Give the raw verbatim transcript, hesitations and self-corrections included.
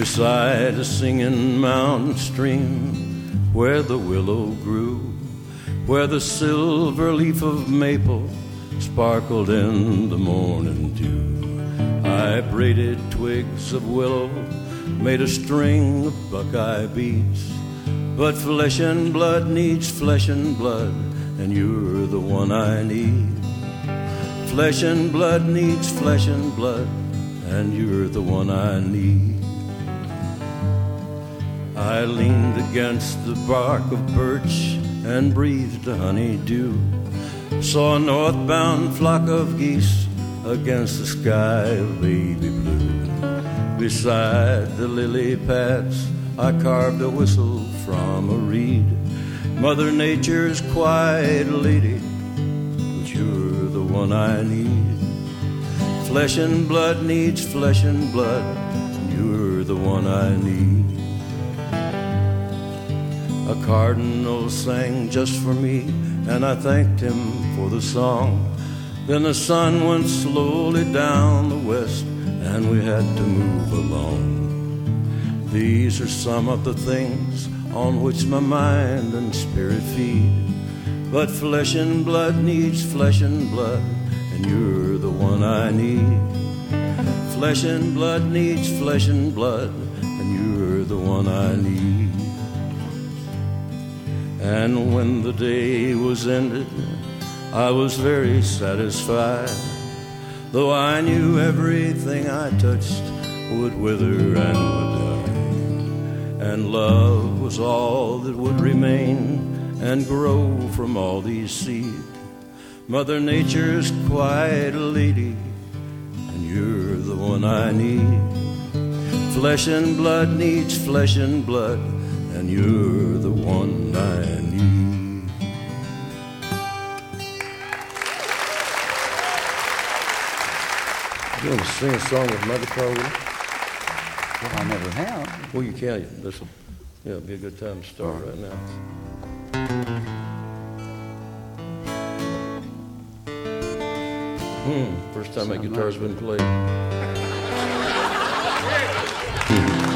beside a singing mountain stream where the willow grew, where the silver leaf of maple sparkled in the morning dew. I braided twigs of willow, made a string of buckeye beads, but flesh and blood needs flesh and blood, and you're the one I need. Flesh and blood needs flesh and blood, and you're the one I need. I leaned against the bark of birch and breathed the honeydew, saw a northbound flock of geese against the sky of baby blue. Beside the lily pads I carved a whistle from a reed. Mother Nature's quiet lady, but you're the one I need. Flesh and blood needs flesh and blood, and you're the one I need. A cardinal sang just for me, and I thanked him for the song. Then the sun went slowly down the west, and we had to move along. These are some of the things on which my mind and spirit feed. But flesh and blood needs flesh and blood, and you're the one I need. Flesh and blood needs flesh and blood, and you're the one I need. And when the day was ended, I was very satisfied, though I knew everything I touched would wither and would die. And love was all that would remain and grow from all these seeds. Mother Nature's quiet lady, and you're the one I need. Flesh and blood needs flesh and blood, and you're the one I need. You want to sing a song with Mother Carl? Well, I never have. Well, you can. This will, yeah, be a good time to start right, right now. Hmm. First time that guitar's been played. Hmm.